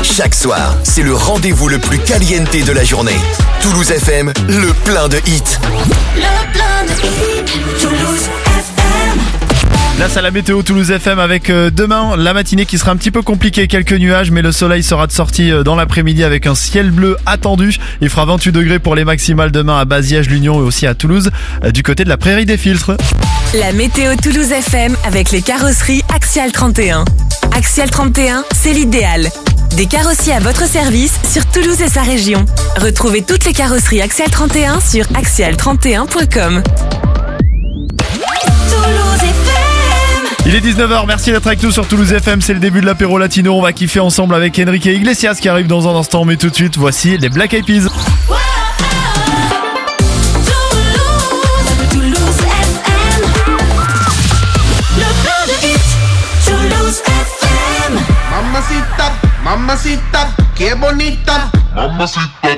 Chaque soir, c'est le rendez-vous le plus caliente de la journée. Toulouse FM, le plein de hits. Le plein de hits, Toulouse FM. Là, c'est la météo Toulouse FM avec demain la matinée qui sera un petit peu compliquée, quelques nuages, mais le soleil sera de sortie dans l'après-midi avec un ciel bleu attendu. Il fera 28 degrés pour les maximales demain à Baziège, l'Union et aussi à Toulouse, du côté de la Prairie des Filtres. La météo Toulouse FM avec les carrosseries Axial 31. Axial 31, c'est l'idéal. Des carrossiers à votre service sur Toulouse et sa région. Retrouvez toutes les carrosseries Axial 31 sur axial31.com. Il est 19h, merci d'être avec nous sur Toulouse FM, c'est le début de l'apéro latino, on va kiffer ensemble avec Enrique Iglesias qui arrive dans un instant, mais tout de suite, voici les Black Eyed Peas. Mamacita, mamacita, qué bonita. Mamacita.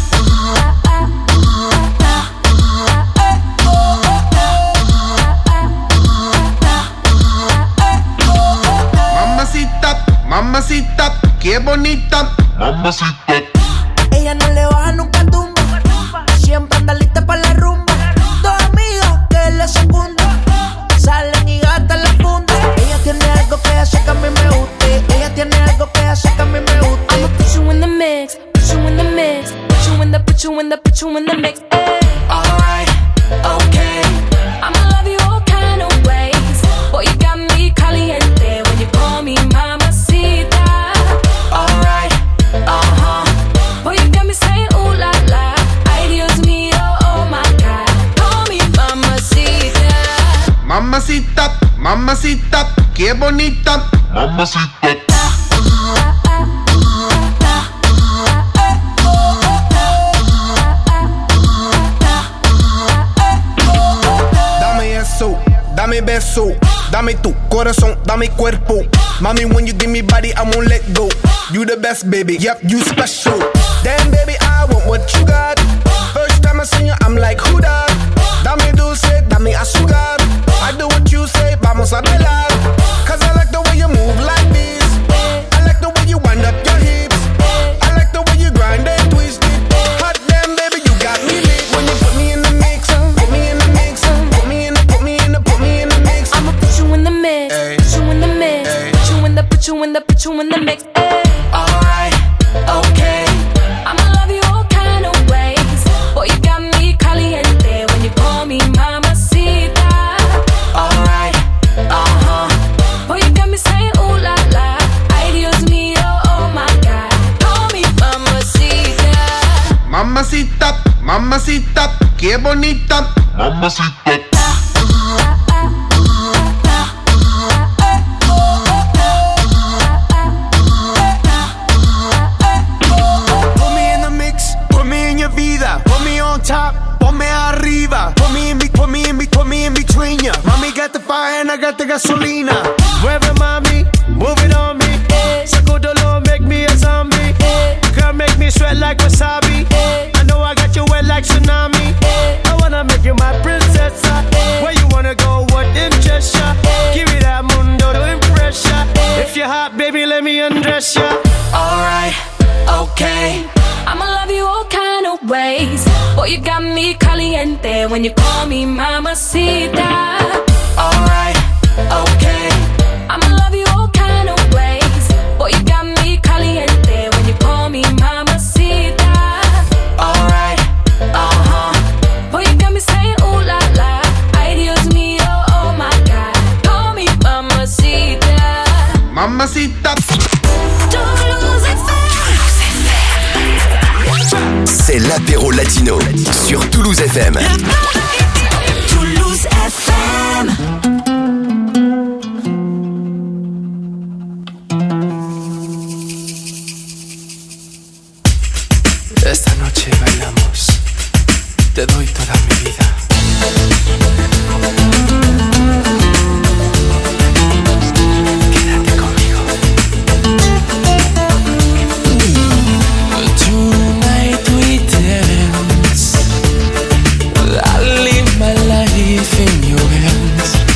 Mamacita, mamacita, qué bonita. Mamacita. Ella no le baja nunca tumba. Siempre anda lista para la rumba. Dos amigas que le secundan. Salen y gastan la funda. Ella tiene algo que hace que a mí me guste. Ella tiene algo que hace que a mí me guste. I'ma put you in the mix, put you in the mix, put you in the, put you in the, put you in the mix. Alright, okay. I'ma love you all kind of ways. Boy, you got me caliente when you call me mamacita. Alright, Boy, you got me saying ooh la la. Ay Dios mío, oh my God. Call me mamacita. Mamacita, mamacita, qué bonita. Mamacita. Dame eso, dame beso, dame tu corazón, dame cuerpo. Mami, when you give me body, I won't let go. You the best, baby, yep, you special. Damn, baby, I want what you got. First time I see you, I'm like, who that? Dame dulce, dame azúcar. I do what you say, vamos a bailar. Cause I like the way you move like this. I like the way you wind up your hips. I like the way you grind and twist it. Hot damn, baby, you got me lit. When you put me in the mix, put me in the mix, put me in the, put me in the, put me in the mix. I'ma put you in the mix, Ay. put you in the mix, Ay. put you in the, put you in the, put you in the mix. alright, okay. I'ma love you all kind of ways. Boy, you got me caliente when you call me mamacita. Alright, Boy, you got me saying ooh la la. Ay Dios mío, oh my God. Call me mamacita. Mamacita, mamacita, qué bonita. Mamacita. Put me in the mix, put me in your vida. Put me on top, ponme arriba. Put me in between ya. Mami got the fire and I got the gasolina. Mueve mami, move it on me. Sacudolo, make me a zombie. Girl, make me sweat like wasabi. I know I got you wet like tsunami. I wanna make you my princess. Where you wanna go, what interest ya? Give me that mundo to impress ya. If you're hot, baby, let me undress ya. alright, okay. I'ma love you all kind of ways. Boy, you got me caliente when you call me mamacita. Alright, okay. I'ma love you all kind of ways. Boy, you got me caliente when you call me mamacita. Alright, Boy, you got me saying ooh la la. Ay Dios mío, oh my God. Call me mamacita. Mamacita. Toulouse FM. C'est l'apéro latino sur Toulouse FM. Toulouse FM. Esta noche bailamos, te doy toda mi vida. Quédate conmigo. Tonight we dance. I leave my life in your hands.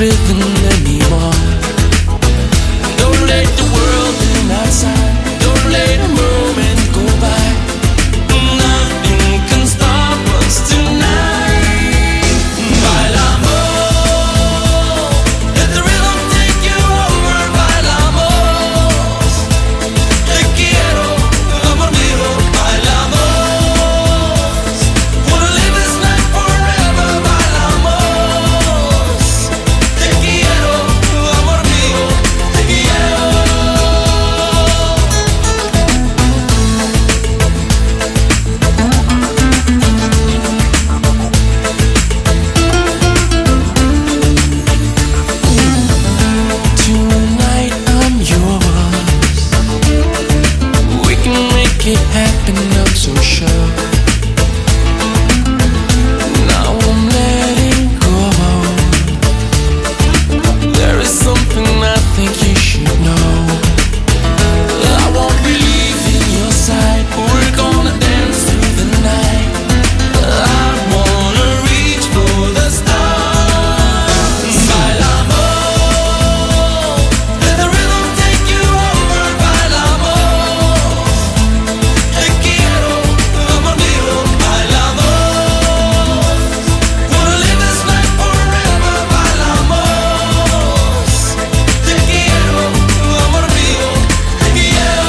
rhythm anymore. Don't let the world in outside. Don't let a moment go by. Nothing can stop us tonight. Bailamos, let the rhythm take you over. Bailamos, te quiero, amor mío. Bailamos, wanna live this night forever. Bailamos, te quiero, amor mío, te quiero. Tonight I'm yours. We can make it happen, I'm so sure. Now I'm letting go. There is something I think you should know. I won't be leaving your side. We're gonna dance through the night. I wanna reach for the stars. Bailamos, let the rhythm take you over. Bailamos, te quiero, amor mío. Bailamos, wanna live this night forever. Bailamos, te quiero, amor mío, te quiero.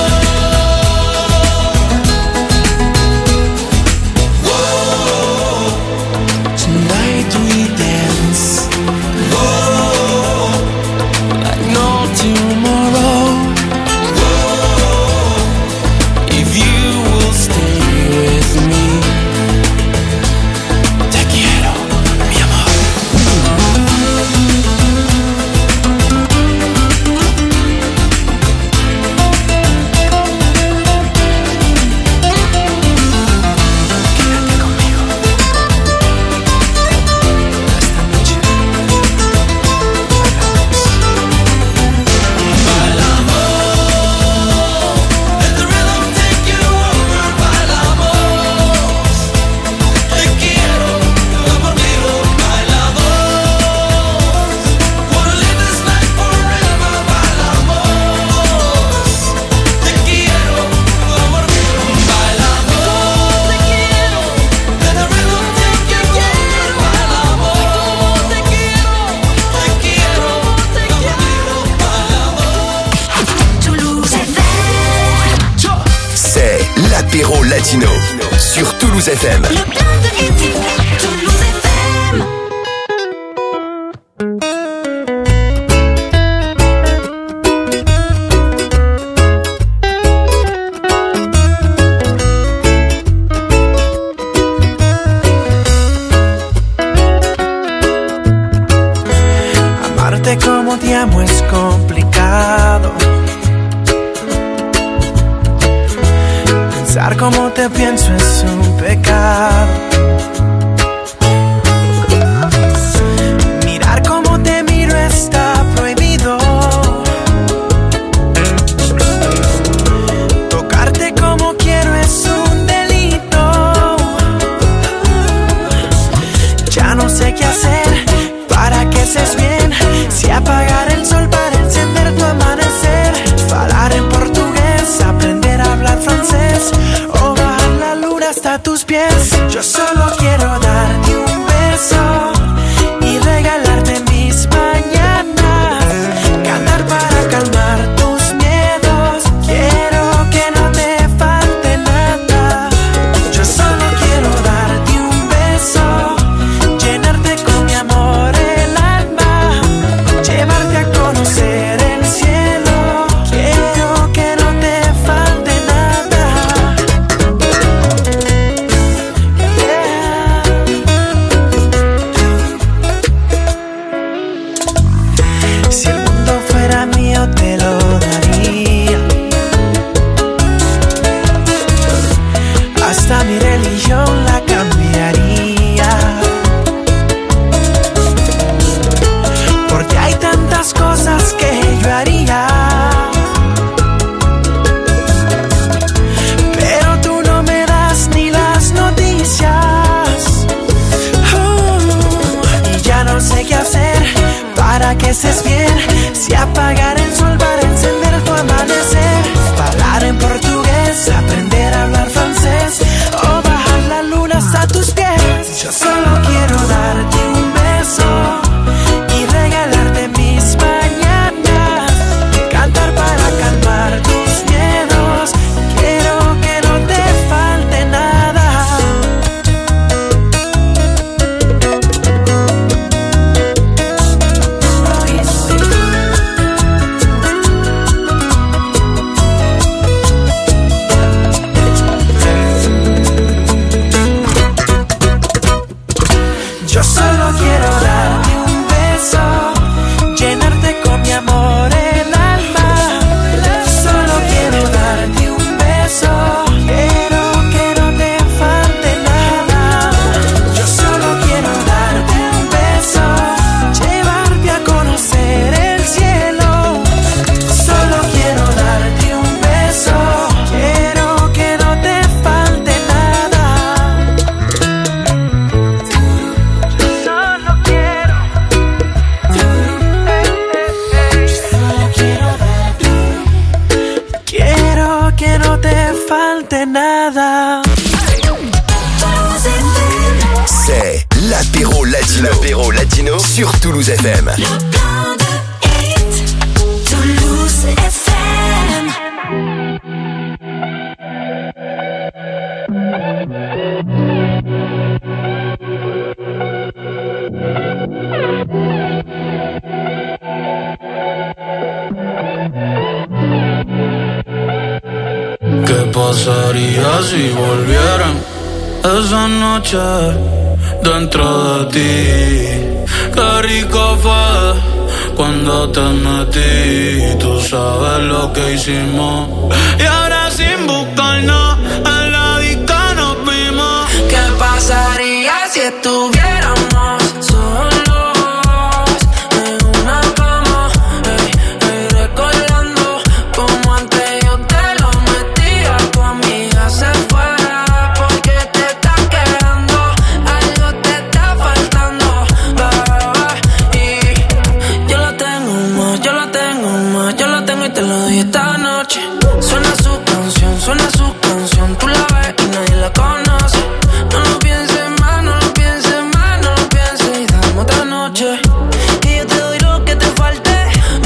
Whoa, tonight we dance. Whoa, like no tomorrow. Whoa, if you will stay with me. Te quiero, mi amor. Quédate conmigo. Esta noche bailamos. Let the rhythm take you over. Bailamos, te quiero, amor mío. Bailamos, wanna live this night forever. Bailamos, te quiero, amor mío. Bailamos, te quiero. Let the rhythm take you over. Bailamos, te quiero, amor mío. Bailamos. Toulouse FM. C'est l'apéro latino sur Toulouse FM. Le plein de hits. Toulouse FM. Amarte como te amo es complicado. Pensar como te pienso es un pecado. Mirar como te miro está prohibido. Tocarte como quiero es un delito. Ya no sé qué hacer para que seas bien. Si apagar el sol para encender tu amanecer. Falar en portugués, aprender a hablar francés. O bajar la luna hasta tus pies. Yo solo quiero darte un beso y regalarte mis mañanas. Cantar para calmar tus miedos. Quiero que no te falte nada. Yo solo quiero darte un beso, llenarte con mi amor el alma, llevarte a conocer el cielo. Quiero que no te falte nada. Si el mundo fuera mío te lo daría. Hasta mi religión la cambiaría. Porque hay tantas cosas que yo haría. Pero tú no me das ni las noticias. Y ya no sé qué hacer para para que estés bien. Si apagar el sol para encender tu amanecer. Hablar en portugués, aprender a hablar francés. O bajar la luna hasta tus pies. Yo solo quiero darte un beso y regalarte mis mañanas. Cantar para calmar tus miedos. Quiero que no te falte nada. Yo solo quiero darte un beso, llenarte con mi amor el alma. Solo quiero darte un beso, quiero que no te falte nada. Yo solo quiero darte un beso, llevarte a conocer el cielo. Solo quiero darte un beso, quiero que no te falte nada. Solo quiero, quiero que no te falte nada. C'est l'apéro latino. L'apéro latino sur Toulouse FM. Le plein de hits, Toulouse FM. ¿Qué pasaría si volvieran esa noche dentro de ti? Qué rico fue cuando te metí. Tú sabes lo que hicimos. Y ahora sin buscarnos en la disco nos vimos. ¿Qué pasaría si estuviéramos solos en una cama? Recordando como antes yo te lo metía. Tu amiga se fue porque te está quedando. Algo te está faltando, bebé. Y yo lo tengo más, yo lo tengo más. Yo lo tengo y te lo doy esta noche. Suena su canción, tú la ves y nadie la conoce. No lo pienses más, no lo pienses más, no lo pienses y dame otra noche. Y yo te doy lo que te falte,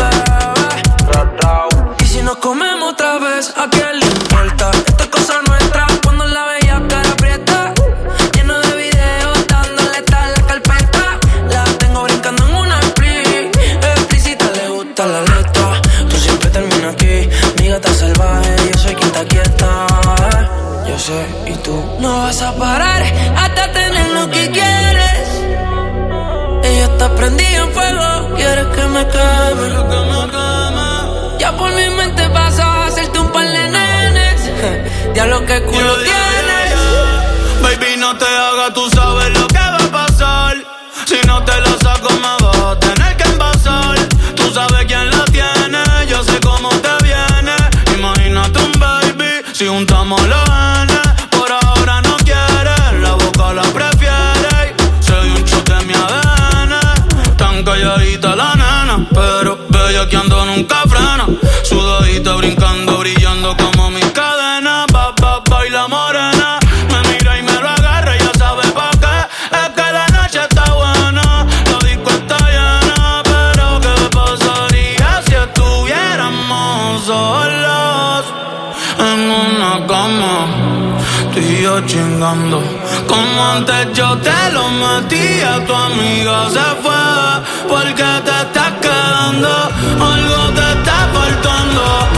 bebé. Y si nos comemos otra vez, ¿a quién le importa? Esta es cosa nuestra, cuando la veía cara aprieta. Lleno de videos, dándole tal la carpeta. La tengo brincando en una explícita, le gusta la letra. Tú siempre terminas aquí, mi gata salvaje, yo soy quien te aquieta. Yo sé, y tú no vas a parar hasta tener lo que quieres. Ella está prendida en fuego, quieres que me queme. Ya por mi mente pasa a hacerte un par de nenes. Diablo, que culo tienes. Baby, no te hagas, tú sabes lo que va a pasar. Si no te la saco me vas a tener que envasar. Tú sabes quién la tiene, yo sé cómo te viene. Imagínate un baby, si juntamos los genes. Por ahora no quiere, la boca la prefiere. Soy un shot de mi ADN. Tan calladita la nena, pero bellaqueando nunca frena. Sudadita brincando, brillando como mis cadenas. Baila morena, me mira y me lo agarra, ya sabe pa' qué. Es que la noche está buena, la disco está llena. Pero ¿qué pasaría si estuviéramos solos en una cama? Tú y yo chingando, como antes yo te lo metía. Tu amiga se fue porque te estás quedando. Algo te está faltando.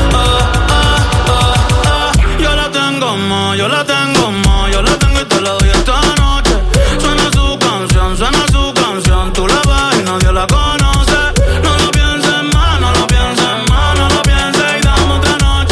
Yo la tengo más, yo la tengo más. Yo la tengo y te la doy esta noche. Suena su canción. Tú la ves y nadie la conoce. No lo pienses más, no lo pienses más. No lo pienses y dame otra noche.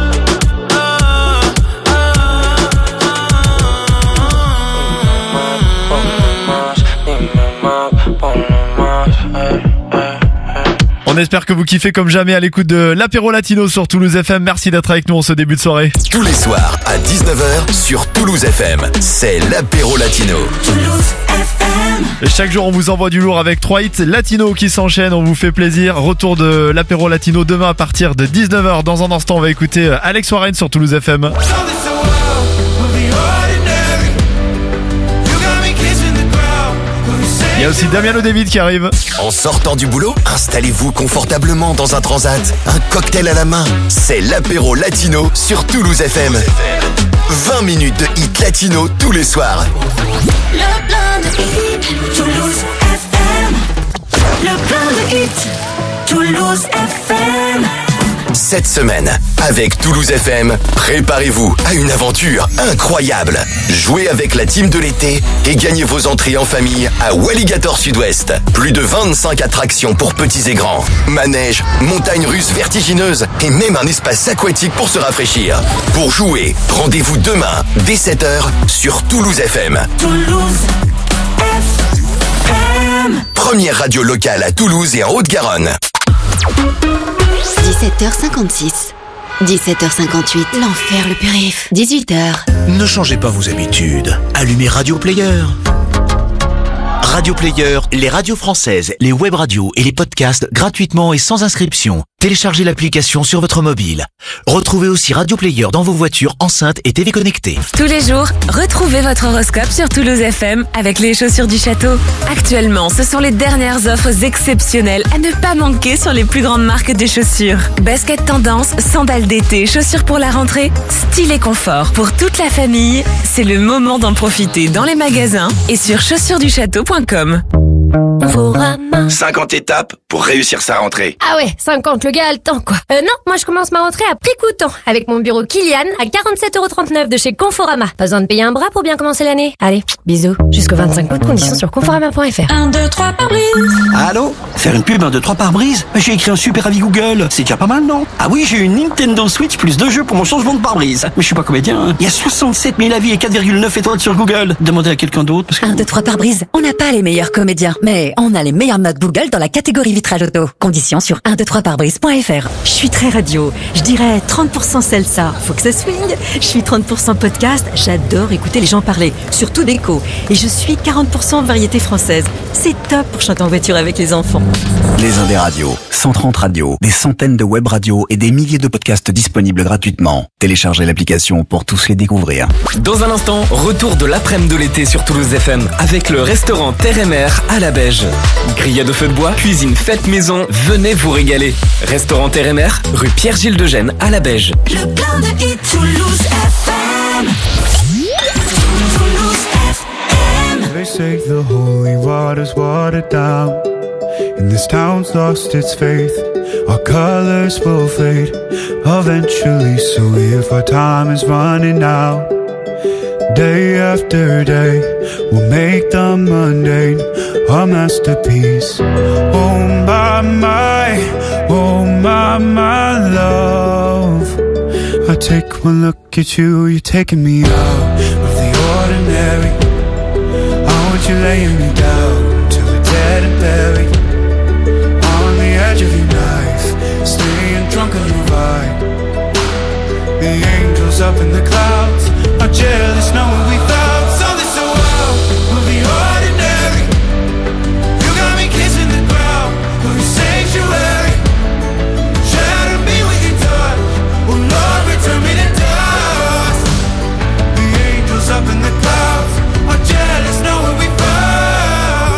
On espère que vous kiffez comme jamais à l'écoute de l'apéro latino sur Toulouse FM. Merci d'être avec nous en ce début de soirée. Tous les soirs à 19h sur Toulouse FM. C'est l'apéro latino. Toulouse FM. Et chaque jour on vous envoie du lourd avec 3 hits latino qui s'enchaînent, on vous fait plaisir. Retour de l'apéro latino demain à partir de 19h. Dans un instant on va écouter Alex Warren sur Toulouse FM. Il y a aussi Damiano David qui arrive. En sortant du boulot, installez-vous confortablement dans un transat. Un cocktail à la main. C'est l'apéro latino sur Toulouse FM. 20 minutes de hit latino tous les soirs. Le plein de hits, Toulouse FM. Le plein de hits, Toulouse FM. Cette semaine, avec Toulouse FM, préparez-vous à une aventure incroyable. Jouez avec la team de l'été et gagnez vos entrées en famille à Walligator Sud-Ouest. Plus de 25 attractions pour petits et grands. Manège, montagnes russes vertigineuses et même un espace aquatique pour se rafraîchir. Pour jouer, rendez-vous demain dès 7h sur Toulouse FM. Toulouse FM. Première radio locale à Toulouse et en Haute-Garonne. 17h56. 17h58. L'enfer le périph'. 18h. Ne changez pas vos habitudes. Allumez Radio Player. Radio Player, les radios françaises, les web radios et les podcasts gratuitement et sans inscription. Téléchargez l'application sur votre mobile. Retrouvez aussi Radio Player dans vos voitures, enceintes et TV connectées. Tous les jours, retrouvez votre horoscope sur Toulouse FM avec les chaussures du château. Actuellement, ce sont les dernières offres exceptionnelles à ne pas manquer sur les plus grandes marques de chaussures. Basket tendance, sandales d'été, chaussures pour la rentrée, style et confort pour toute la famille. C'est le moment d'en profiter dans les magasins et sur chaussuresduchâteau.com. 50 étapes pour réussir sa rentrée. Ah ouais, 50, le gars a le temps quoi. Non, moi je commence ma rentrée à prix coûtant avec mon bureau Kilian à 47,39€ de chez Conforama. Pas besoin de payer un bras pour bien commencer l'année. Allez, bisous. Jusqu'au 25 août, conditions sur conforama.fr. 1, 2, 3 par brise. Allô? Faire une pub 1, 2, 3 par brise? J'ai écrit un super avis Google. C'est déjà pas mal, non? Ah oui, j'ai une Nintendo Switch plus 2 jeux pour mon changement de pare-brise. Mais je suis pas comédien, hein. Il y a 67 000 avis et 4,9 étoiles sur Google. Demandez à quelqu'un d'autre parce que... 1, 2, 3 par brise. On n'a pas les meilleurs comédiens, mais on a les meilleures notes Google dans la catégorie vitrage auto. Conditions sur 123parbrise.fr. Je suis très radio. Je dirais 30% salsa. Faut que ça swing. Je suis 30% podcast. J'adore écouter les gens parler. Surtout d'écho. Et je suis 40% variété française. C'est top pour chanter en voiture avec les enfants. Les Indés Radios. 130 radios, des centaines de web radios et des milliers de podcasts disponibles gratuitement. Téléchargez l'application pour tous les découvrir. Dans un instant, retour de l'après-midi de l'été sur Toulouse FM avec le restaurant Terre et Mer à la Beige. Grillade au feu de bois, cuisine faite maison, venez vous régaler. Restaurant Terre et Mer, rue Pierre-Gilles de Gênes à la Beige. Le plein de hits, Toulouse FM. Toulouse FM. They say the holy water's watered down, and this town's lost its faith. Our colors will fade eventually, so if our time is running out, day after day, we'll make the mundane a masterpiece. Oh my, oh my love. I take one look at you, you're taking me out of the ordinary. I want you laying me down till we're dead and buried. On the edge of your knife, staying drunk on your vibe. The angels up in the clouds are jealous knowing we found something so wild. We'll be ordinary. You got me kissing the ground, we're a sanctuary. Shadow me with your touch, oh Lord, return me to dust. The angels up in the clouds are jealous knowing we found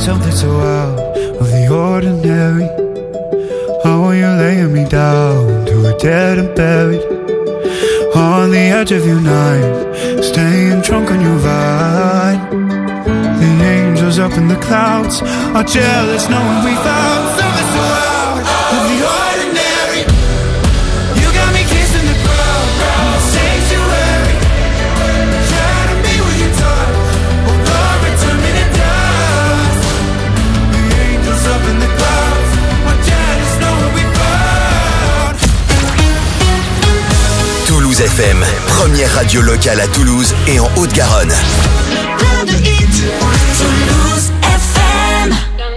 something so out of the ordinary. How are you laying me down to a dead and buried on the edge of your night, staying drunk on your vine. The angels up in the clouds are jealous knowing we found something so out of the ordinary. You got me kissing the ground, sanctuary. Try to be with your touch, oh Lord, return me to dust. The angels up in the clouds are jealous knowing we found. Toulouse FM, première radio locale à Toulouse et en Haute-Garonne. Plein de hits, Toulouse FM.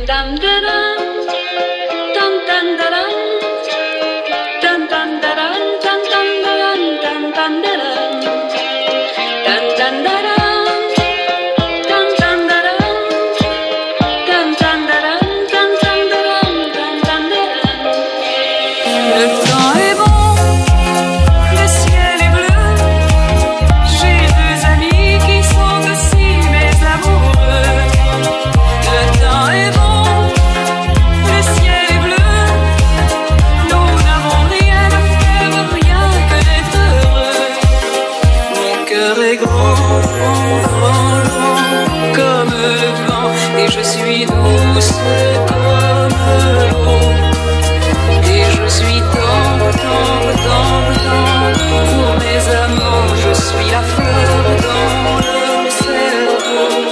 Le temps est bon, le ciel est bleu. J'ai deux amis qui sont aussi mes amoureux. Le temps est bon, le ciel est bleu. Nous n'avons rien à faire, rien que d'être heureux. Mon cœur est grand, grand, grand comme le vent, et je suis douce comme l'eau. Et je suis tendre, tendre, tendre, tendre pour mes amants. Je suis la fleur dans leur cerveau.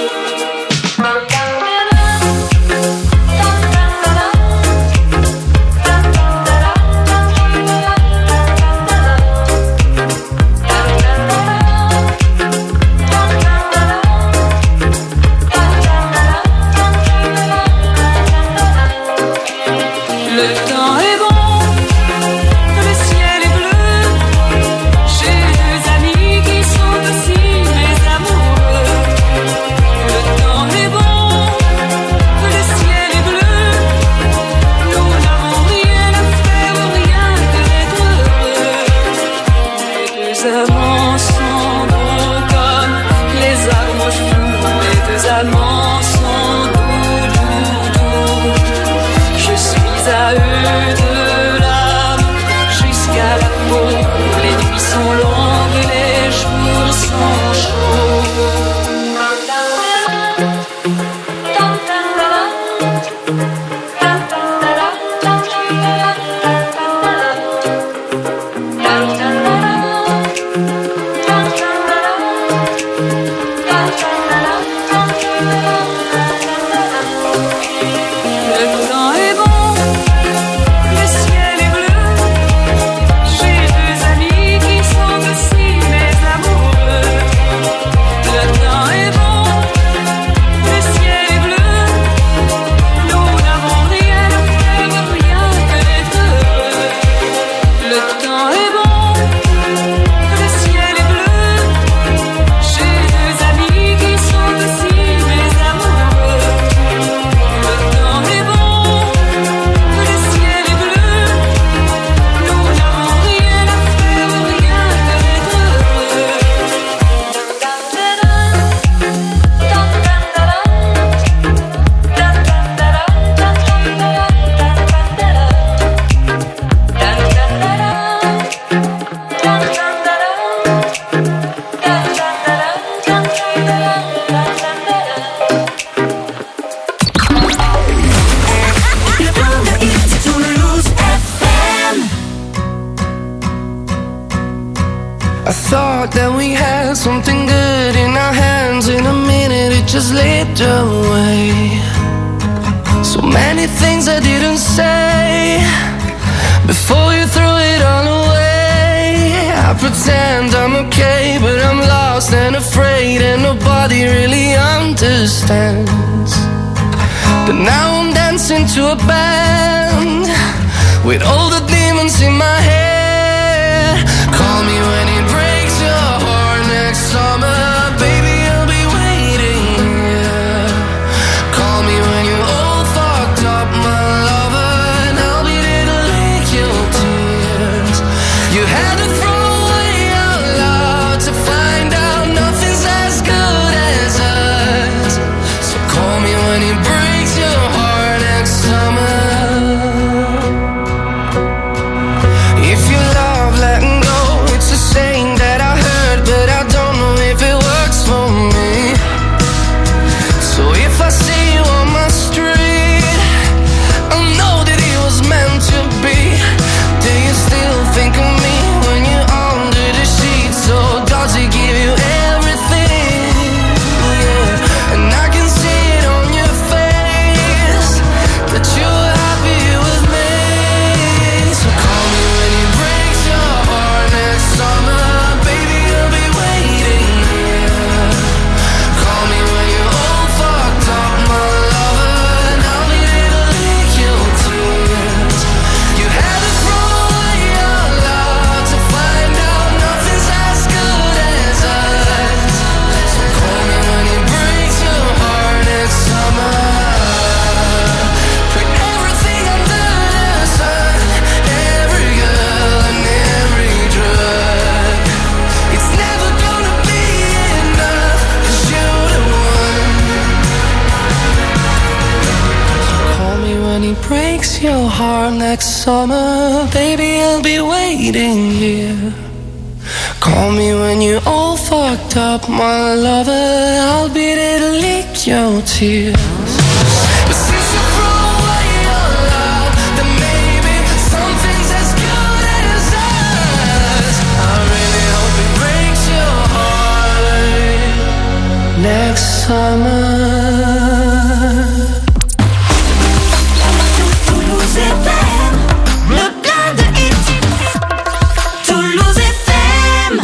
Le temps est bon, le ciel est bleu. J'ai deux amis qui sont aussi mes amoureux. Le temps est bon, le ciel est bleu. Nous n'avons rien à faire, rien que d'être heureux. Les deux amants sont beaux comme les arbres fous. Les deux amants sont doux, doux, doux. Je suis à eux de l'âme jusqu'à la peau. Les nuits sont longues, les jours sont chauds. Le temps est bon, le ciel est bleu. J'ai deux amis qui sont aussi mes amoureux. Le temps est bon, le ciel est bleu. Nous n'avons rien à faire, rien que d'être heureux. Le temps est bon, le ciel est bleu. J'ai deux amis qui sont aussi mes amoureux. Le temps est bon, le ciel est bleu. Nous n'avons rien à faire, rien que d'être heureux. Le plan de hits, Toulouse FM. I thought that we had something good in our hands. In a minute it just slipped away. So many things I didn't say before you threw it all away. I pretend I'm okay, but I'm lost and afraid, and nobody really understands. But now I'm dancing to a band with all the demons in my head. Call me when it breaks your heart next summer, baby, I'll be waiting, yeah. Call me when you're all fucked up, my lover, and I'll be there to lick your tears. You had to throw away out loud to find out nothing's as good as us. So call me when it breaks breaks your heart next summer, baby, I'll be waiting here. Call me when you're all fucked up, my lover, I'll be there to lick your tears. But since you threw away your love, then maybe something's as good as us. I really hope it breaks your heart next summer. Toulouse FM, le plein de hits. Toulouse FM.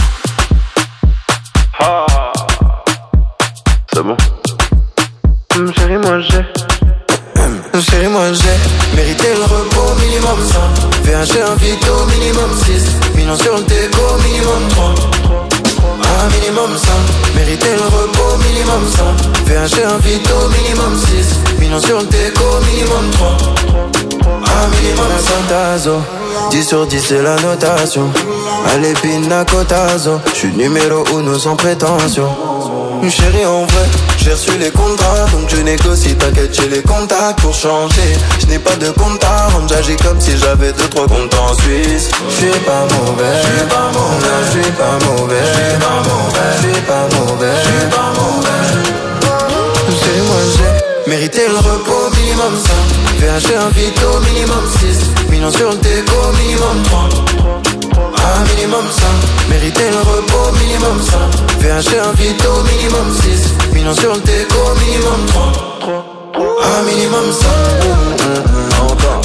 Ah, c'est bon. Chérie, moi Chérie, moi j'ai mérité le repos, minimum 100. VHG un vito, minimum 6. Millions sur le déco, minimum 3. Ah, minimum 100. Mérité le repos, minimum 100. VHG un vito, minimum 6. Millions sur le déco, minimum 3. Ah, minimum 100 tazo. 10 sur 10 c'est la notation. Allez, pina cotazo. J'suis numéro 1 sans prétention. Chérie, en vrai, j'ai reçu les contrats, donc je négocie, t'inquiète, j'ai les contacts pour changer. Je n'ai pas de compte à rendre, j'agis comme si j'avais 2-3 comptes en Suisse. Je suis pas mauvais, je suis pas mauvais, je suis pas mauvais, je suis pas mauvais, je suis pas mauvais, je suis pas mauvais. Chérie, moi j'ai mérité le repos, minimum 5. VHG un vito, minimum 6. Millions sur le déco, minimum 3. Ah, minimum 100, mérité le repos, minimum 100. VHG un vito, minimum 6. Millions sur le déco, minimum 3. Ah, minimum 100. Encore.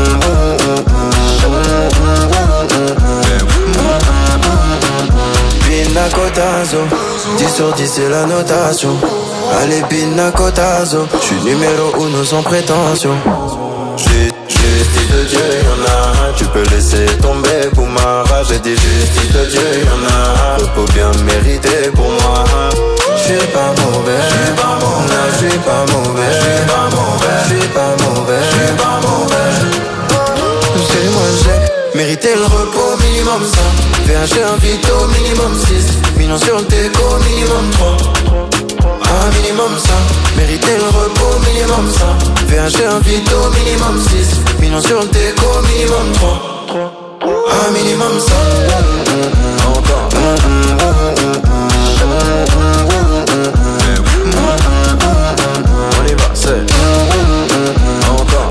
Pina cotazo. 10 sur 10 c'est la notation. Allez, pina cotazo. J'suis numéro 1 sans prétention. Justice de Dieu, y'en a. Tu peux laisser tomber pour ma rage. J'ai dit justice de Dieu, y'en a. Repos bien mérité pour moi. J'suis pas mauvais, j'suis pas mauvais, j'suis pas mauvais, j'suis pas mauvais, j'suis pas mauvais, j'suis pas mauvais. Chérie, moi j'ai mérité le repos, minimum 100. VHG un vito, minimum 6. Millions sur le déco, minimum 3. Ah, minimum 100, mérité le repos, minimum 100. VHG un vito, minimum 6. Millions sur le déco, minimum 3. Ah, minimum 100. Encore. On y va, c'est encore.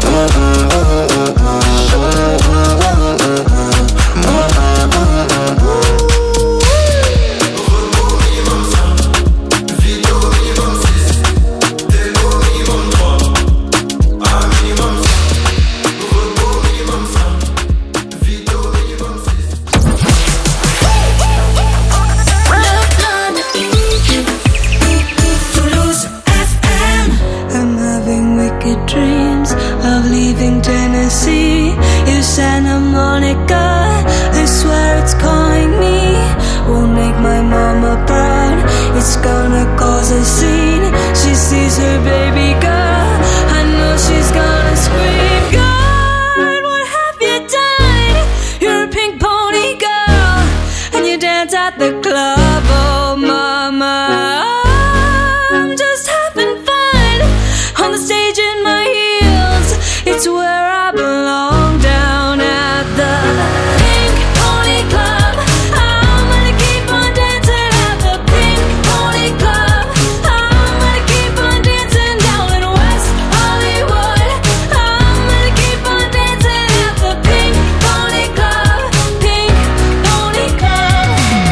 Dreams of leaving Tennessee. You Santa Monica, I swear it's calling me. Won't make my mama proud, it's gonna cause a scene. She sees her baby girl, I know she's gonna scream. God, what have you done? You're a pink pony girl, and you dance at the club, oh mama. I'm just having fun on the stage in my heels. It's where I belong, down at the Pink Pony Club. I'm gonna keep on dancing at the Pink Pony Club. I'm gonna keep on dancing down in West Hollywood. I'm gonna keep on dancing at the Pink Pony Club. Pink Pony Club.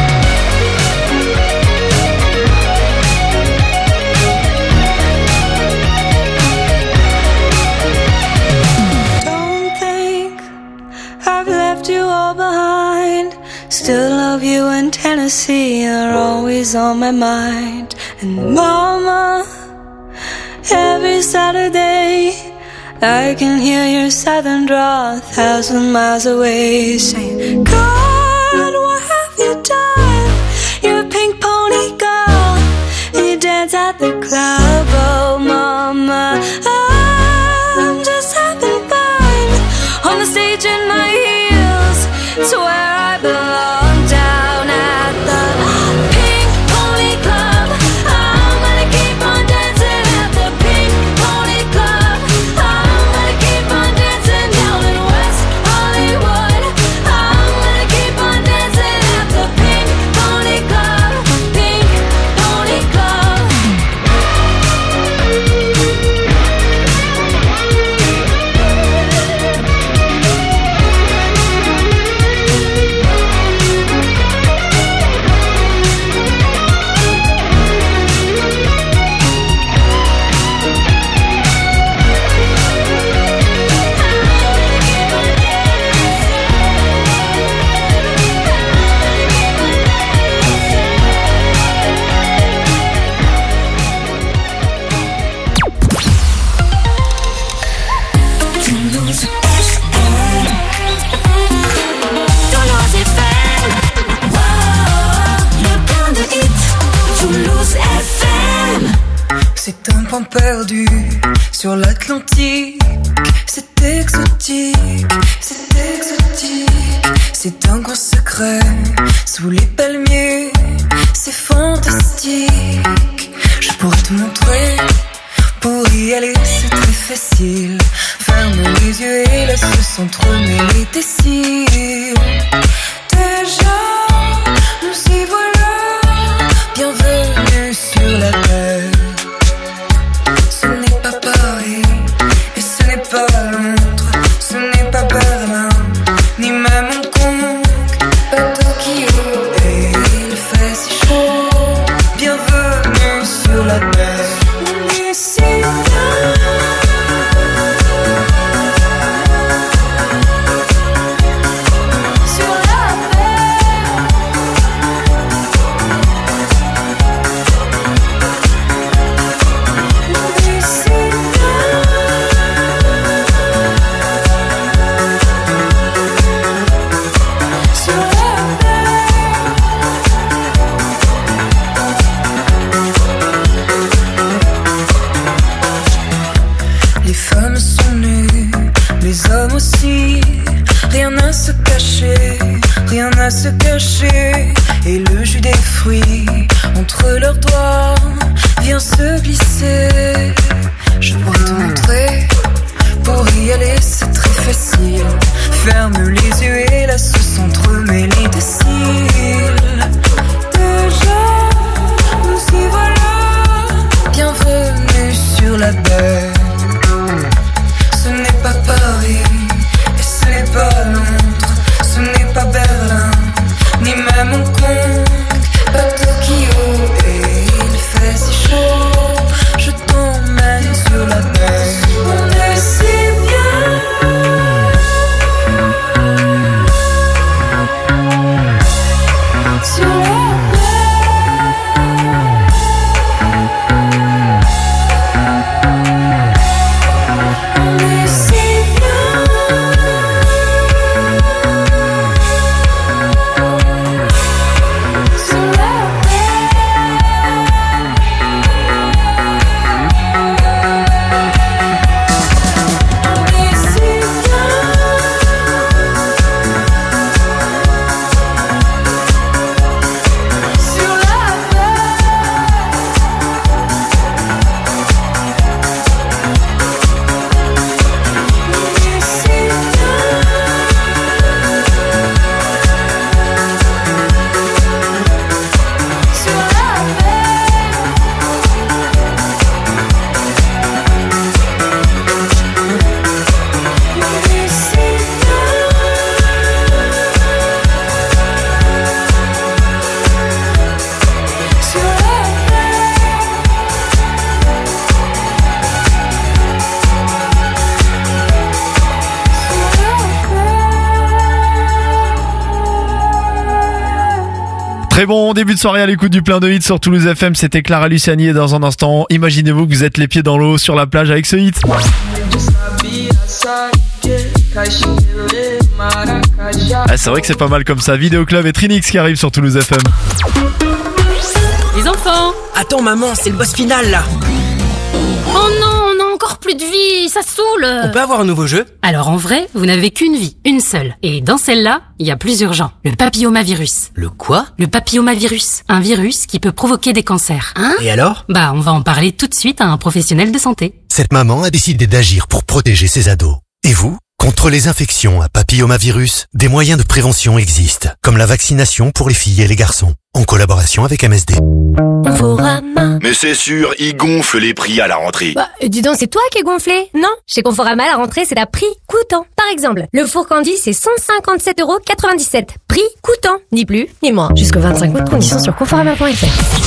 Don't think I've left you all behind. Still love you in Tennessee, you're always on my mind. And mama, every Saturday I can hear your southern drawl 1,000 miles away, saying, God, what have you done? You're a pink pony girl, and you dance at the club, oh mama. I'm just having fun on the stage in my heels. It's where I belong, down at the Pink Pony Club. I'm gonna keep on dancing at the Pink Pony Club. I'm gonna keep on dancing enfant perdu sur l'Atlantique. C'est exotique, c'est exotique. C'est un grand secret sous les palmiers. C'est fantastique. Je pourrais te montrer. Pour y aller c'est très facile. Ferme les yeux et laisse s'entremêler tes cils. Déjà, nous y voilà. Bienvenue sur la terre. Ce n'est pas Paris et ce n'est pas Londres. Ce n'est pas Berlin ni même Hong Kong. Pas Tokyo et il fait si chaud. Bienvenue sur la terre. Ici. Rien à se cacher, rien à se cacher. Et le jus des fruits entre leurs doigts vient se glisser. Je pourrais te montrer. Pour y aller c'est très facile. Ferme les yeux et laisse s'entremêler tes cils. Déjà, nous y voilà. Bienvenue sur la baie. Ce n'est pas Paris. Ce n'est pas Londres, ce n'est pas Berlin, ni même Hong Kong, pas Tokyo, et il fait si chaud, je t'emmène sur la mer. On est si bien. Sur la mer. On est si bien. Très bon début de soirée à l'écoute du plein de hits sur Toulouse FM, c'était Clara Luciani et dans un instant, imaginez-vous que vous êtes les pieds dans l'eau sur la plage avec ce hit. Ah, c'est vrai que c'est pas mal comme ça, Vidéo Club et Trinix qui arrivent sur Toulouse FM. Les enfants! Attends maman, c'est le boss final là. Oh non, on a encore plus de vie, ça saoule. On peut avoir un nouveau jeu? Alors en vrai, vous n'avez qu'une vie, une seule. Et dans celle-là, il y a plus urgent. Le papillomavirus. Le quoi? Le papillomavirus. Un virus qui peut provoquer des cancers. Hein? Et alors? Bah, on va en parler tout de suite à un professionnel de santé. Cette maman a décidé d'agir pour protéger ses ados. Et vous? Contre les infections à papillomavirus, des moyens de prévention existent, comme la vaccination pour les filles et les garçons, en collaboration avec MSD. Conforama. Mais c'est sûr, ils gonflent les prix à la rentrée. Bah, dis donc, c'est toi qui es gonflé, non? Chez Conforama, la rentrée, c'est à prix coûtant. Par exemple, le four Candy, c'est 157,97 €. Prix coûtant. Ni plus, ni moins. Jusqu'au 25 août, conditions sur conforama.fr.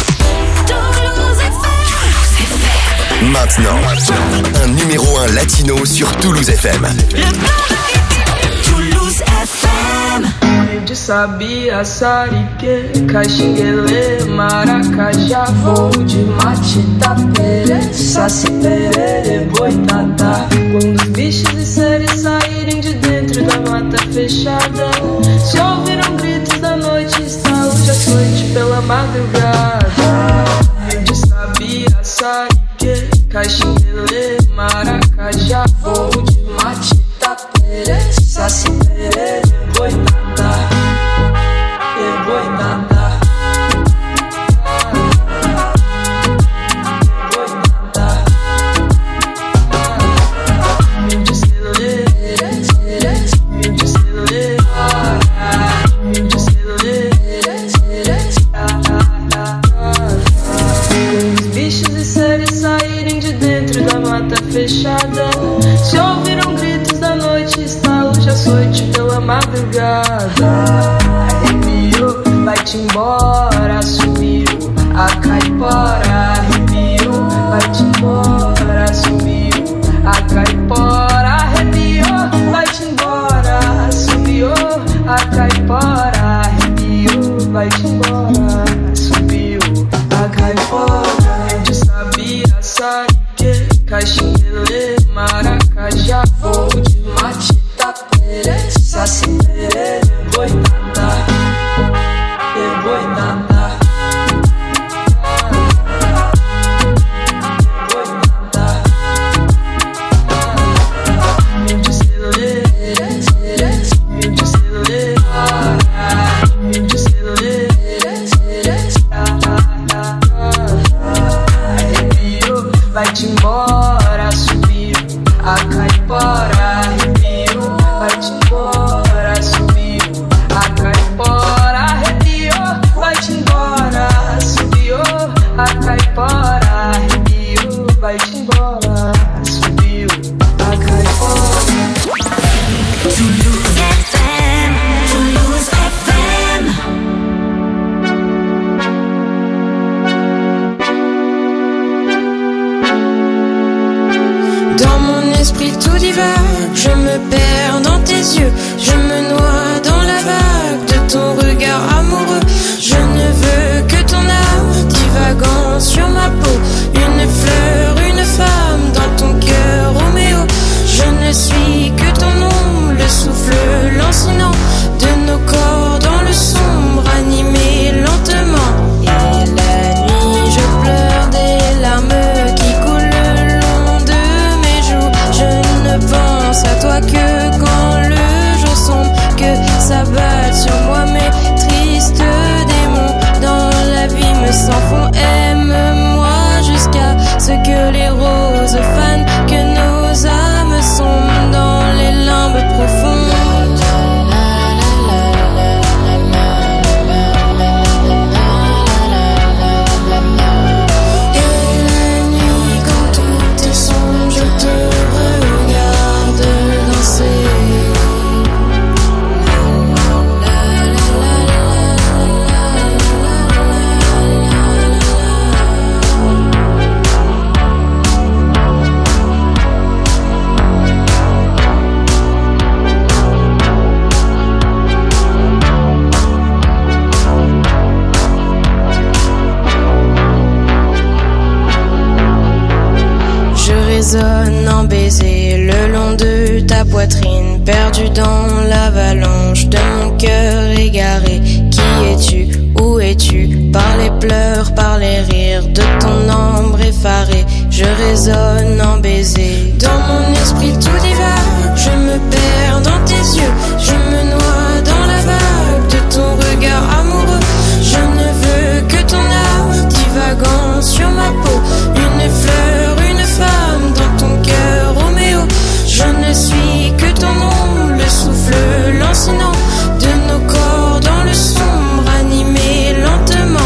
Maintenant, un numéro 1 latino sur Toulouse FM. Toulouse FM. De sabia, sarique, caxinguele, maracajá, voo de mate, tapere, saci, perere, boitatá. Quando os bichos e seres saírem de dentro da mata fechada, se ouviram gritos da noite, estalo de açoite pela madrugada. De sabia, sarique, maracajá, voo de Matita Pérez, Saci Pererê, boitada, boitada. Fechada, se ouviram gritos da noite, estalo de açoite pela madrugada. Arrepiou, vai-te embora, sumiu a caipora. Arrepiou, vai-te embora, sumiu a caipora. Arrepiou, vai-te embora, sumiu a caipora. Arrepiou, vai-te embora, sumiu a caipora. Onde sabia, sabe que Caxinheiro e maracajá, voo de Matita Pérez, Saci Pererê, boitada, boitada. Vai-te embora, subiu a caipora. Arrepiou, vai-te embora, subiu a caipora. Arrepiou, vai-te embora, subiu a caipora. Arrepiou, vai-te embora, subiu a caipora. Toulouse FM, Toulouse FM. Dans mon esprit tout divague, je me perds dans tes yeux, je me noie dans la vague de ton regard amoureux. Je ne veux que ton âme divagant sur ma peau, une fleur, une femme dans ton cœur, Roméo. Je ne suis que ton ombre, le souffle lancinant de nos corps dans le sombre, animé lentement. Et la nuit, je pleure des larmes qui coulent le long de mes joues. Je ne pense à toi que quand le jour sombre, que s'abattent sur moi mes tristes démons. Dans la vie me s'enfont, aime-moi jusqu'à ce que les roses fanent, que nos âmes sombrent dans les limbes profondes. Résonne en baiser le long de ta poitrine, perdu dans l'avalanche de mon cœur égaré. Qui es-tu? Où es-tu? Par les pleurs, par les rires de ton ombre effarée, je résonne en baiser. Dans mon esprit tout divague, je me perds dans tes yeux, je me noie dans la vague de ton regard amoureux. Je ne veux que ton âme divagant sur ma peau, une fleur, une femme dans ton cœur, Roméo. Je ne suis que ton ombre, le souffle lancinant de nos corps dans le sombre, animé lentement.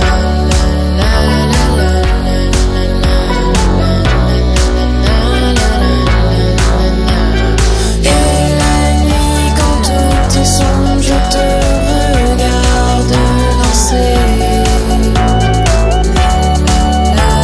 Et la nuit quand tout est sombre, je te regarde danser.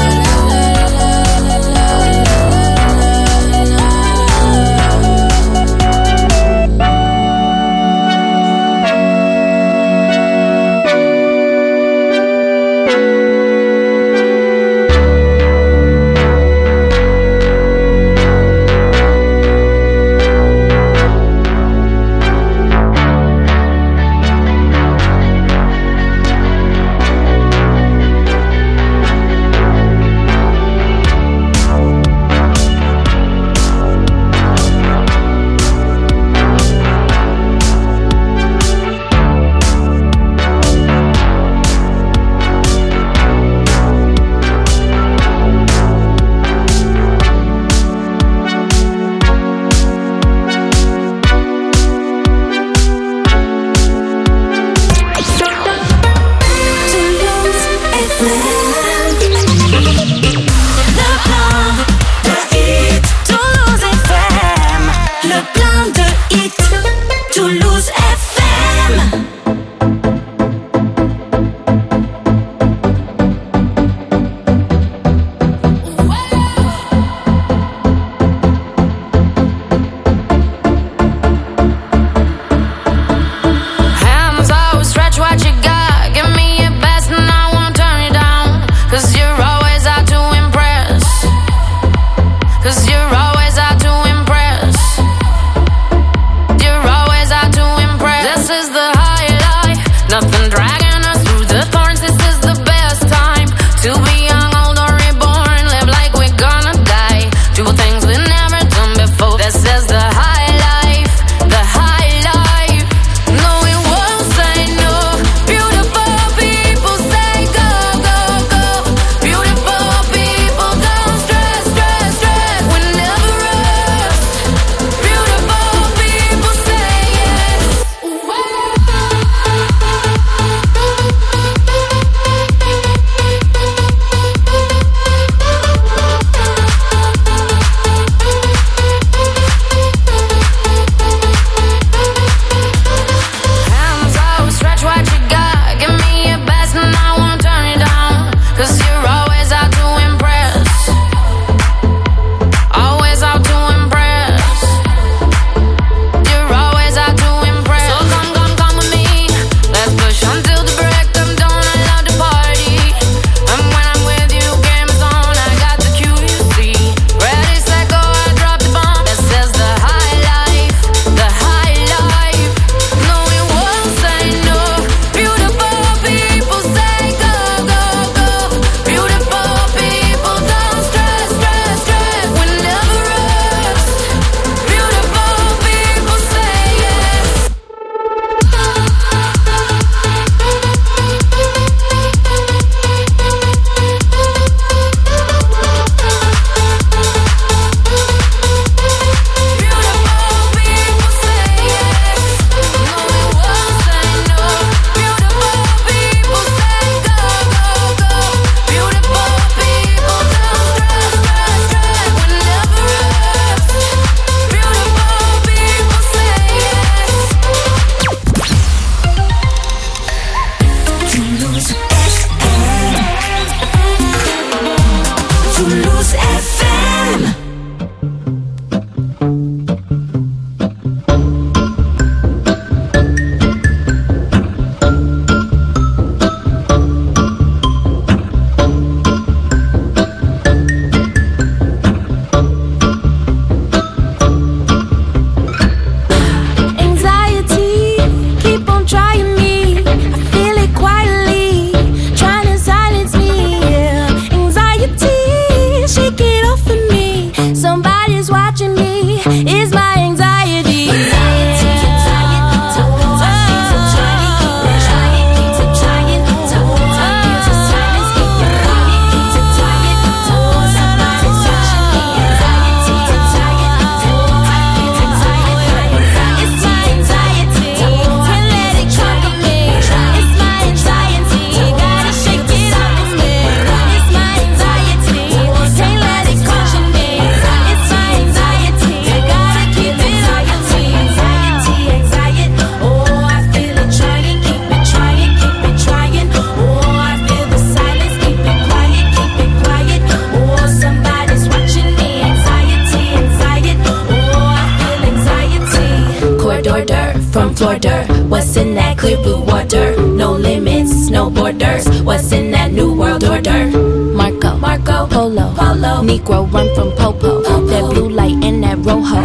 world order. What's in that clear blue water? No limits, no borders. What's in that new world order? Marco, Polo, Negro run from Popo. That blue light and that rojo.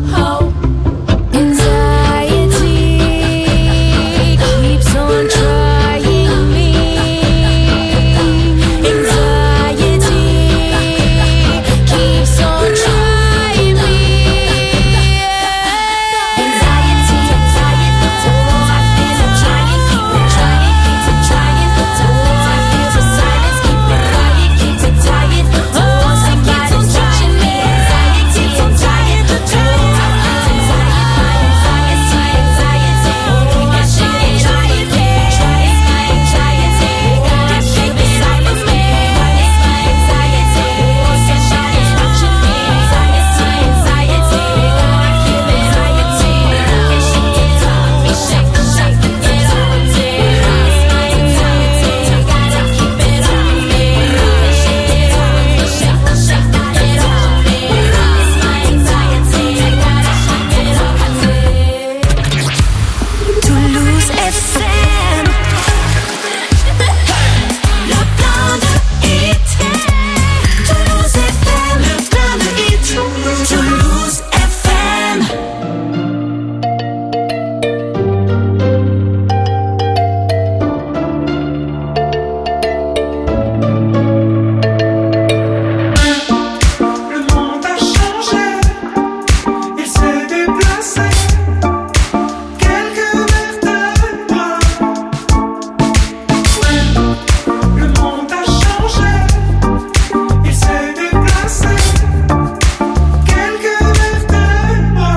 Anxiety keeps on trying me. Anxiety keeps on trying me. Anxiety, oh, I feel I'm trying, keep it trying, keep it trying. Oh, I feel the silence, keep it quiet, keep it tired. Oh, somebody's watching me. Anxiety, I'm tired. Oh, I feel anxiety, I should get tired. Try it, my anxiety. Gotta keep it silent, man. It's my anxiety. Oh, somebody's watching me. Anxiety, oh, I feel anxiety. And she gets on me, shake, shake, get on me. It's my anxiety. Gotta keep it on me. And she gets on me, shake, shake, get on me. It's my anxiety. Gotta keep it on me. Toulouse FM. Le plein de hits. Toulouse FM. Le plein de hits. Toulouse FM. Le monde a changé, il s'est déplacé. Quelques vertèbres. Le monde a changé, il s'est déplacé. Quelques vertèbres.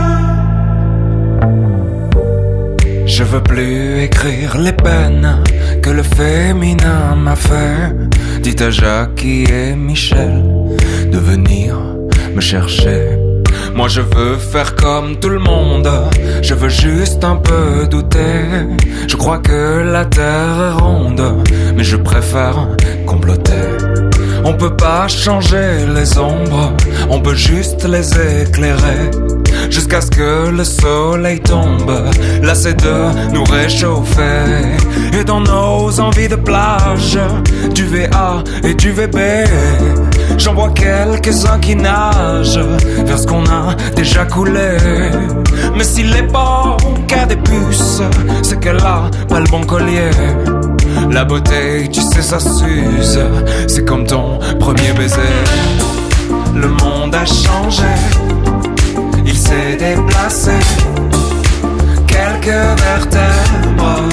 Je veux plus écrire les peines que le féminin m'a fait. Dites à Jackie et Michel de venir me chercher. Moi je veux faire comme tout le monde, je veux juste un peu douter. Je crois que la terre est ronde, mais je préfère comploter. On peut pas changer les ombres, on peut juste les éclairer. Jusqu'à ce que le soleil tombe, lassé de nous réchauffer. Et dans nos envies de plage, du VA et du VB, j'en vois quelques-uns qui nagent vers ce qu'on a déjà coulé. Mais s'il est pas qu'à des puces, c'est qu'elle a pas le bon collier. La beauté, tu sais, ça s'use, c'est comme ton premier baiser. Le monde a changé, il s'est déplacé. Quelques vertèbres.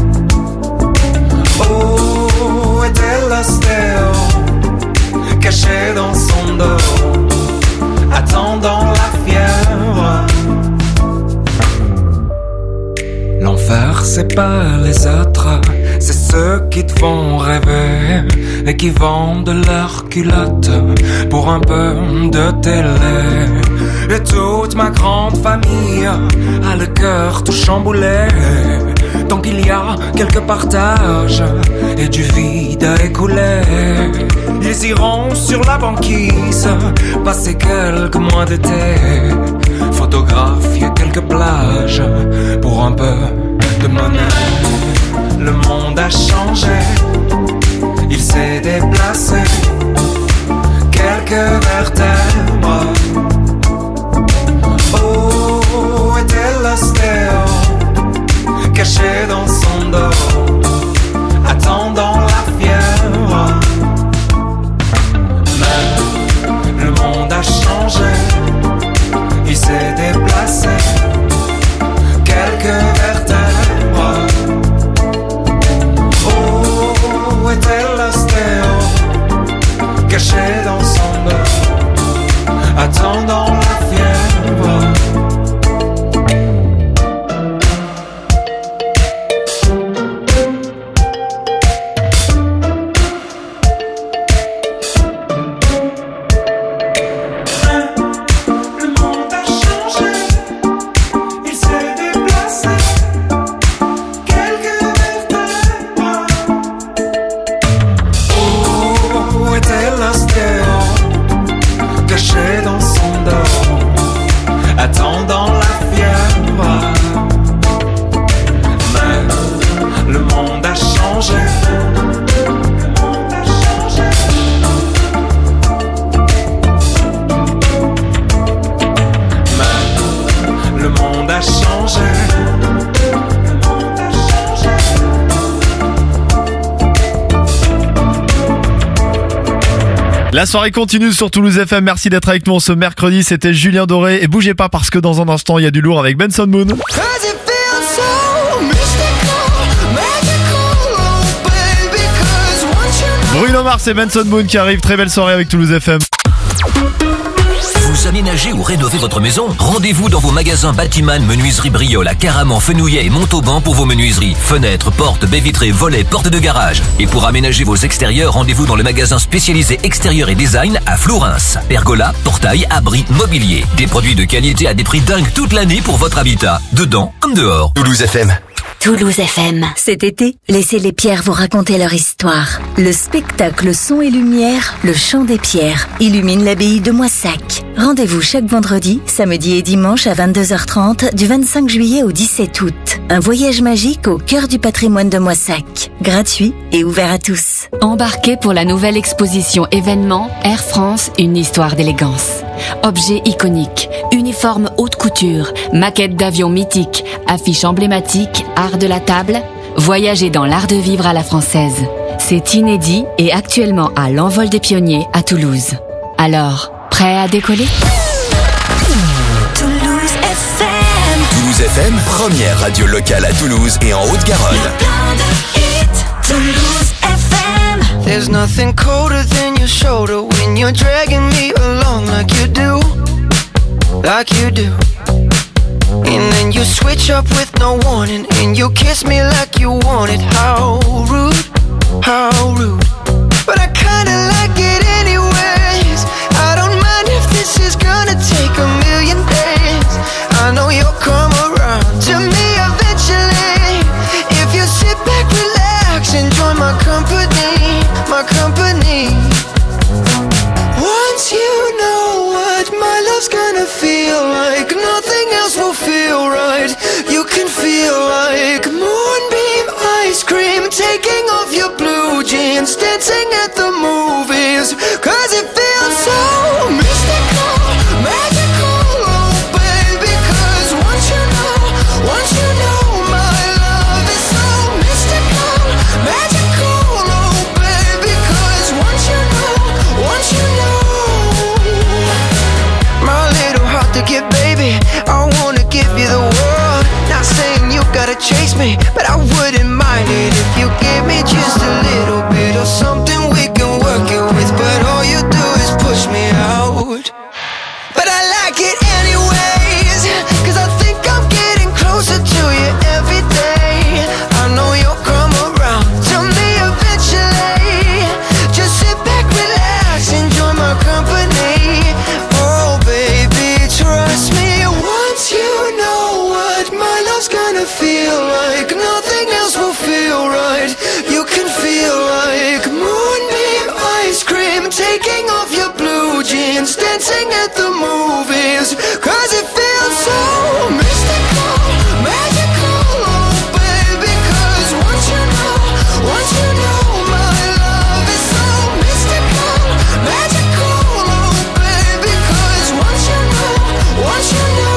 Oh, était l'ostéo, caché dans son dos, attendant la fièvre. L'enfer, c'est pas les autres, c'est ceux qui te font rêver et qui vendent leurs culottes pour un peu de télé. Et toute ma grande famille a le cœur tout chamboulé. Tant qu'il y a quelques partages et du vide à écouler, ils iront sur la banquise passer quelques mois d'été, photographier quelques plages pour un peu de monnaie. Le monde a changé, il s'est déplacé. Quelques vertèbres. Oh, était l'ostéo, caché dans son dos, attendant la fièvre. Mais le monde a changé, il s'est déplacé. Quelques vertèbres. Oh, était l'ostéo, caché dans son dos, attendant la fièvre. Caché dans son dos, La soirée continue sur Toulouse FM. Merci d'être avec nous ce mercredi. C'était Julien Doré. Et bougez pas parce que dans un instant, il y a du lourd avec Benson Moon. Bruno Mars et Benson Moon qui arrivent. Très belle soirée avec Toulouse FM. Vous aménagez ou rénovez votre maison? Rendez-vous dans vos magasins Batiman, Menuiserie Briolle à Caraman, Fenouillet et Montauban pour vos menuiseries. Fenêtres, portes, baies vitrées, volets, portes de garage. Et pour aménager vos extérieurs, rendez-vous dans le magasin spécialisé extérieur et design à Flourens. Pergola, portail, abri, mobilier. Des produits de qualité à des prix dingues toute l'année pour votre habitat. Dedans comme dehors. Toulouse FM. Toulouse FM. Cet été, laissez les pierres vous raconter leur histoire. Le spectacle Son et Lumière, le Chant des Pierres, illumine l'abbaye de Moissac. Rendez-vous chaque vendredi, samedi et dimanche à 22h30 du 25 juillet au 17 août. Un voyage magique au cœur du patrimoine de Moissac. Gratuit et ouvert à tous. Embarquez pour la nouvelle exposition événement Air France, une histoire d'élégance. Objets iconiques, uniformes haute couture, maquettes d'avions mythiques, affiches emblématiques, art de la table. Voyagez dans l'art de vivre à la française. C'est inédit et actuellement à l'Envol des Pionniers à Toulouse. Alors, prêt à décoller? Toulouse FM. Toulouse FM, première radio locale à Toulouse et en Haute-Garonne. Toulouse FM. There's nothing colder than your shoulder when you're dragging me along like you do. Like you do. And then you switch up with no warning and you kiss me like you want it. How rude, how rude. But I kinda like it anyways. I don't mind if this is gonna take a million days. I know you'll come around to me eventually. If you sit back, relax, enjoy my company, my company. Once you know what my love's gonna feel like, nothing else will feel right. You can feel like moonbeam ice cream, taking off your blue jeans, dancing at the movies. Cause it feels so mystical, magical, oh baby. Cause once you know my love is so mystical, magical, oh baby. Cause once you know my little heart to give, baby, I wanna give you the world. Not saying you gotta chase me, but I wouldn't mind it if you gave me just a little bit of something we can work it with. But all you do is push me out. But I like it anyways, cause I think I'm getting closer to you every day. I know you'll come around to me eventually. Just sit back, relax, enjoy my company. Oh baby, trust me. Once you know what my love's gonna feel like, nothing else will feel right. You can feel like moonbeam ice cream, taking off your blue jeans, dancing at the movies. Cause it feels so mystical, magical, oh baby. Cause once you know my love is so mystical, magical, oh baby. Cause once you know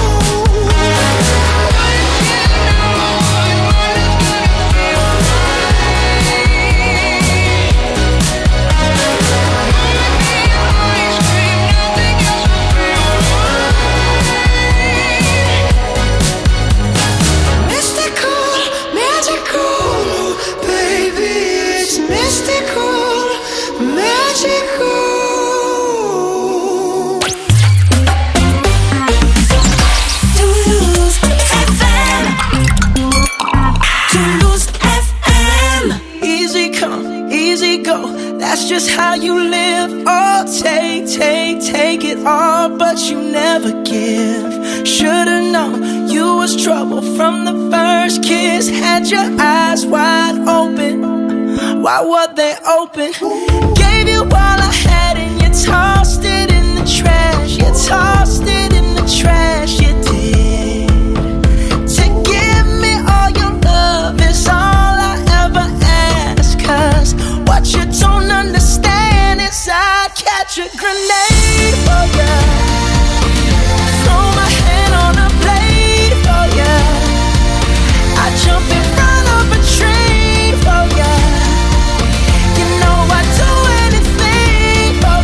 That's just how you live. Oh, take it all, but you never give. Should've known you was trouble from the first kiss. Had your eyes wide open. Why were they open? Gave you all I had and you tossed it in the trash. You tossed it in the trash, you did. To give me all your love is all I ever ask. Cause what you don't understand is I'd catch a grenade for ya. Throw my hand on a blade for ya. I'd jump in front of a train for ya. You know I'd do anything for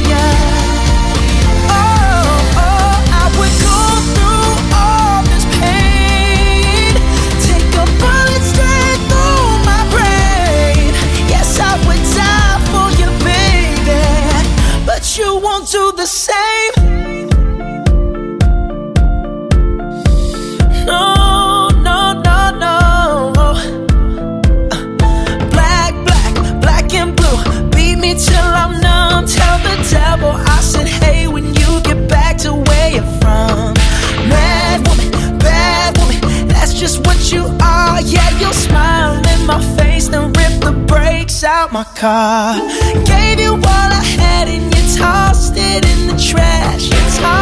out my car. Gave you all I had and you tossed it in the trash. You tossed